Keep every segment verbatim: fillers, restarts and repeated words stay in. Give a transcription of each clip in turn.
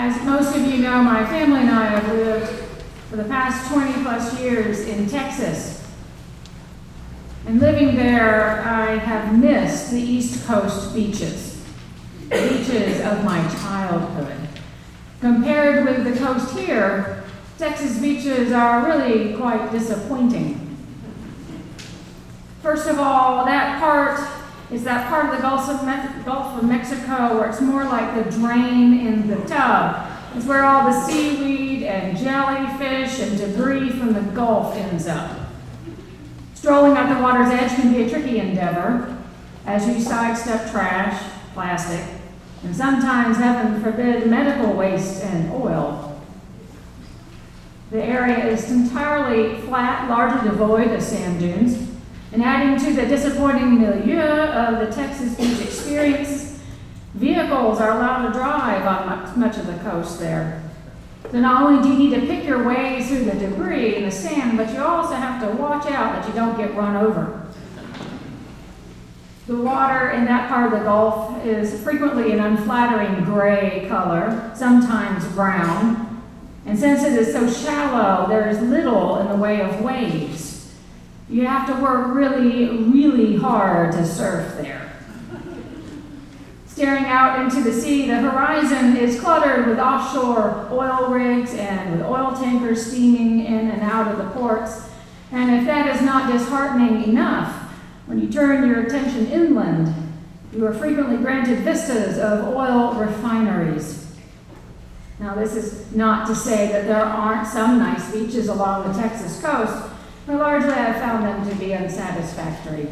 As most of you know, my family and I have lived for the past twenty plus years in Texas. And living there, I have missed the East Coast beaches, the beaches of my childhood. Compared with the coast here, Texas beaches are really quite disappointing. First of all, that part is that part of the Gulf of, Me- Gulf of Mexico where it's more like the drain in the tub. It's where all the seaweed and jellyfish and debris from the Gulf ends up. Strolling at the water's edge can be a tricky endeavor as you sidestep trash, plastic, and sometimes, heaven forbid, medical waste and oil. The area is entirely flat, largely devoid of sand dunes. And adding to the disappointing milieu of the Texas beach experience, vehicles are allowed to drive on much of the coast there. So not only do you need to pick your way through the debris and the sand, but you also have to watch out that you don't get run over. The water in that part of the Gulf is frequently an unflattering gray color, sometimes brown. And since it is so shallow, there is little in the way of waves. You have to work really, really hard to surf there. Staring out into the sea, the horizon is cluttered with offshore oil rigs and with oil tankers steaming in and out of the ports. And if that is not disheartening enough, when you turn your attention inland, you are frequently granted vistas of oil refineries. Now, this is not to say that there aren't some nice beaches along the Texas coast, but largely I've found them to be unsatisfactory.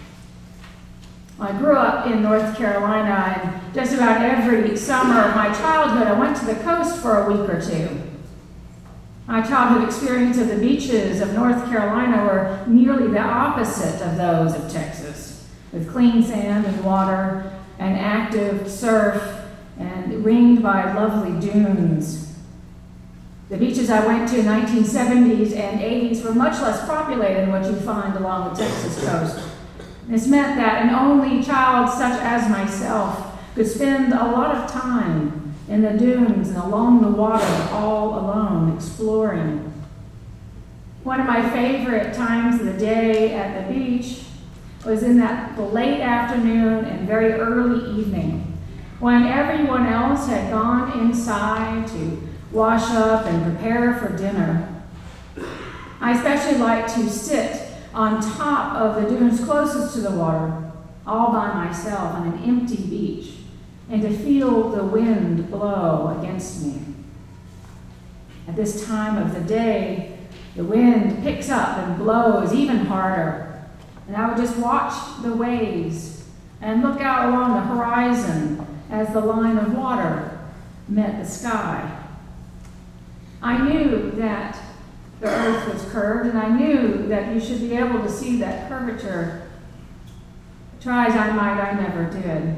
I grew up in North Carolina, and just about every summer of my childhood, I went to the coast for a week or two. My childhood experience of the beaches of North Carolina were nearly the opposite of those of Texas, with clean sand and water, and active surf, and ringed by lovely dunes. The beaches I went to in the nineteen seventies and eighties were much less populated than what you find along the Texas coast. This meant that an only child such as myself could spend a lot of time in the dunes and along the water all alone, exploring. One of my favorite times of the day at the beach was in that the late afternoon and very early evening, when everyone else had gone inside to wash up and prepare for dinner. I especially like to sit on top of the dunes closest to the water, all by myself on an empty beach, and to feel the wind blow against me. At this time of the day, the wind picks up and blows even harder, and I would just watch the waves and look out along the horizon as the line of water met the sky. I knew that the earth was curved, and I knew that you should be able to see that curvature. Try as I might, I never did.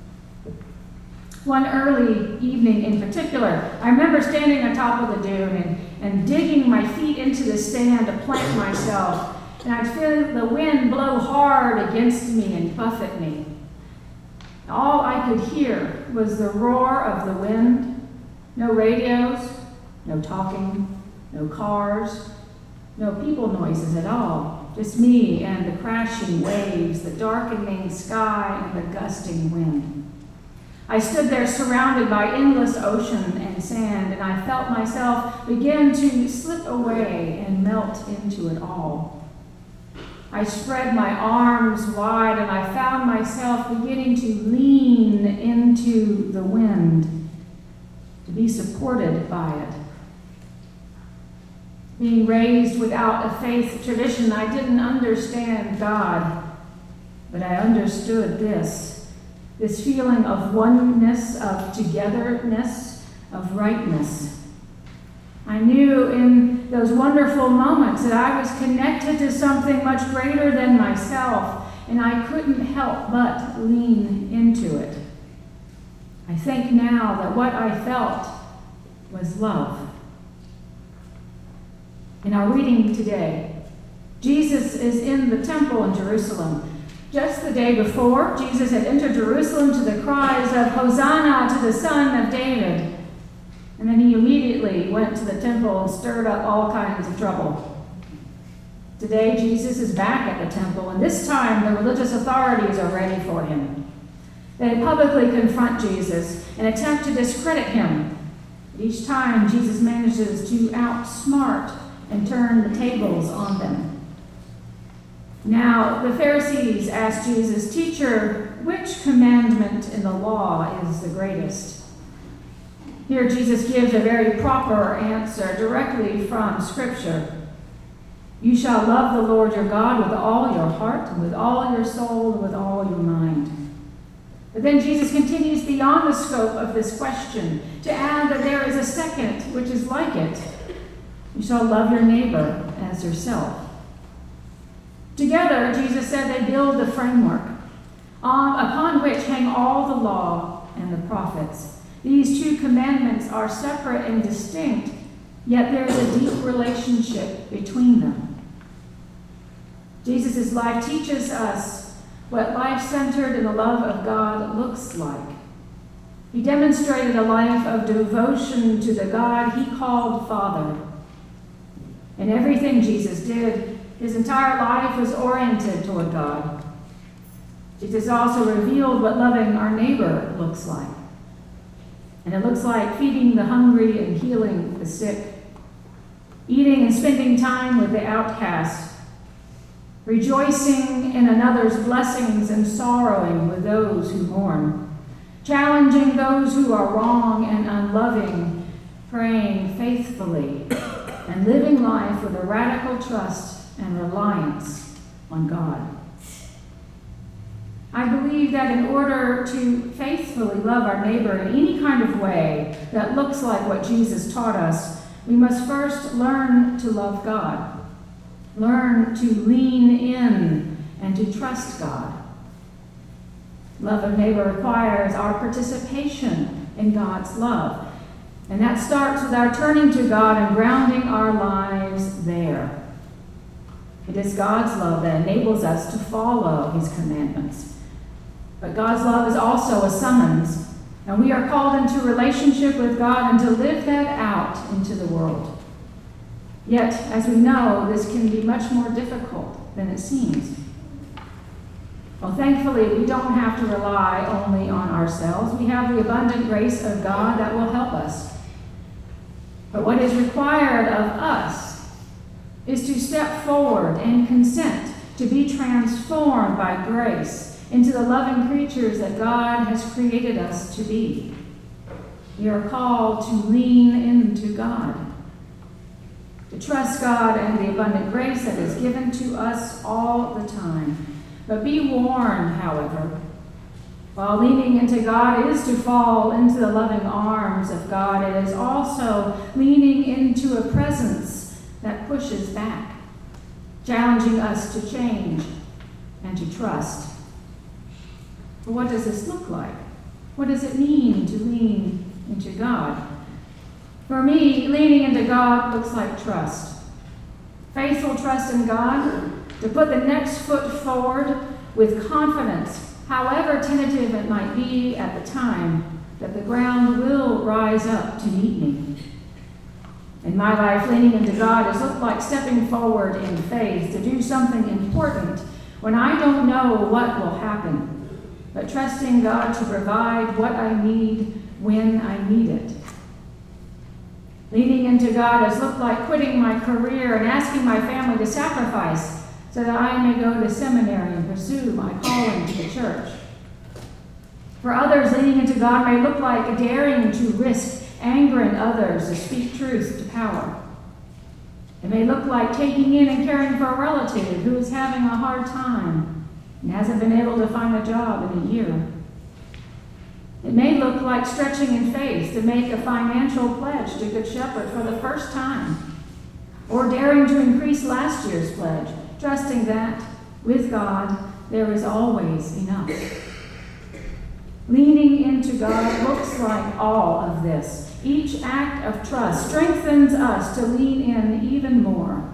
One early evening in particular, I remember standing on top of the dune and, and digging my feet into the sand to plant myself, and I'd feel the wind blow hard against me and buffet me. All I could hear was the roar of the wind, no radios, no talking, no cars, no people noises at all, just me and the crashing waves, the darkening sky, and the gusting wind. I stood there surrounded by endless ocean and sand, and I felt myself begin to slip away and melt into it all. I spread my arms wide, and I found myself beginning to lean into the wind, to be supported by it. Being raised without a faith tradition, I didn't understand God, but I understood this, this feeling of oneness, of togetherness, of rightness. I knew in those wonderful moments that I was connected to something much greater than myself, and I couldn't help but lean into it. I think now that what I felt was love. In our reading today, Jesus is in the temple in Jerusalem. Just the day before, Jesus had entered Jerusalem to the cries of Hosanna to the Son of David. went to the temple and stirred up all kinds of trouble. Today, Jesus is back at the temple, and this time the religious authorities are ready for him. They publicly confront Jesus and attempt to discredit him. But each time, Jesus manages to outsmart and turn the tables on them. Now, the Pharisees asked Jesus, "Teacher, which commandment in the law is the greatest?" Here, Jesus gives a very proper answer directly from Scripture. "You shall love the Lord your God with all your heart, and with all your soul, and with all your mind." But then Jesus continues beyond the scope of this question to add that there is a second, which is like it. You shall love your neighbor as yourself. Together, Jesus said, they build the framework on, upon which hang all the law and the prophets. These two commandments are separate and distinct, yet there is a deep relationship between them. Jesus' life teaches us what life centered in the love of God looks like. He demonstrated a life of devotion to the God he called Father. In everything Jesus did, his entire life was oriented toward God. Jesus also revealed what loving our neighbor looks like. And it looks like feeding the hungry and healing the sick, eating and spending time with the outcast, rejoicing in another's blessings and sorrowing with those who mourn, challenging those who are wrong and unloving, praying faithfully, and living life with a radical trust and reliance on God. I believe that in order to faithfully love our neighbor in any kind of way that looks like what Jesus taught us, we must first learn to love God, learn to lean in and to trust God. Love of neighbor requires our participation in God's love, and that starts with our turning to God and grounding our lives there. It is God's love that enables us to follow his commandments. But God's love is also a summons, and we are called into relationship with God and to live that out into the world. Yet, as we know, this can be much more difficult than it seems. Well, thankfully, we don't have to rely only on ourselves. We have the abundant grace of God that will help us. But what is required of us is to step forward and consent to be transformed by grace into the loving creatures that God has created us to be. We are called to lean into God, to trust God and the abundant grace that is given to us all the time. But be warned, however, while leaning into God is to fall into the loving arms of God, it is also leaning into a presence that pushes back, challenging us to change and to trust. But what does this look like? What does it mean to lean into God? For me, leaning into God looks like trust. Faithful trust in God, to put the next foot forward with confidence, however tentative it might be at the time, that the ground will rise up to meet me. In my life, leaning into God has looked like stepping forward in faith to do something important when I don't know what will happen, but trusting God to provide what I need when I need it. Leaning into God has looked like quitting my career and asking my family to sacrifice so that I may go to seminary and pursue my calling to the church. For others, leaning into God may look like daring to risk angering others to speak truth to power. It may look like taking in and caring for a relative who is having a hard time and hasn't been able to find a job in a year. It may look like stretching in faith to make a financial pledge to Good Shepherd for the first time, or daring to increase last year's pledge, trusting that with God there is always enough. Leaning into God looks like all of this. Each act of trust strengthens us to lean in even more.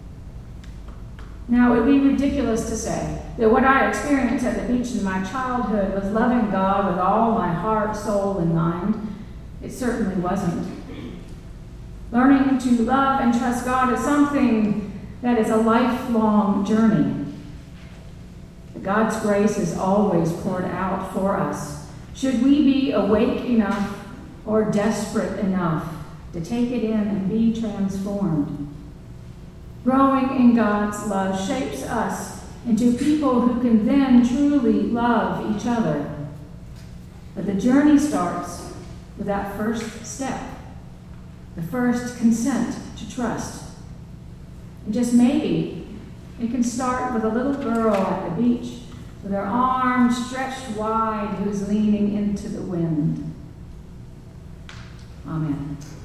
Now, it would be ridiculous to say that what I experienced at the beach in my childhood was loving God with all my heart, soul, and mind. It certainly wasn't. Learning to love and trust God is something that is a lifelong journey. God's grace is always poured out for us. Should we be awake enough or desperate enough to take it in and be transformed? Growing in God's love shapes us into people who can then truly love each other. But the journey starts with that first step, the first consent to trust. And just maybe it can start with a little girl at the beach with her arms stretched wide who's leaning into the wind. Amen.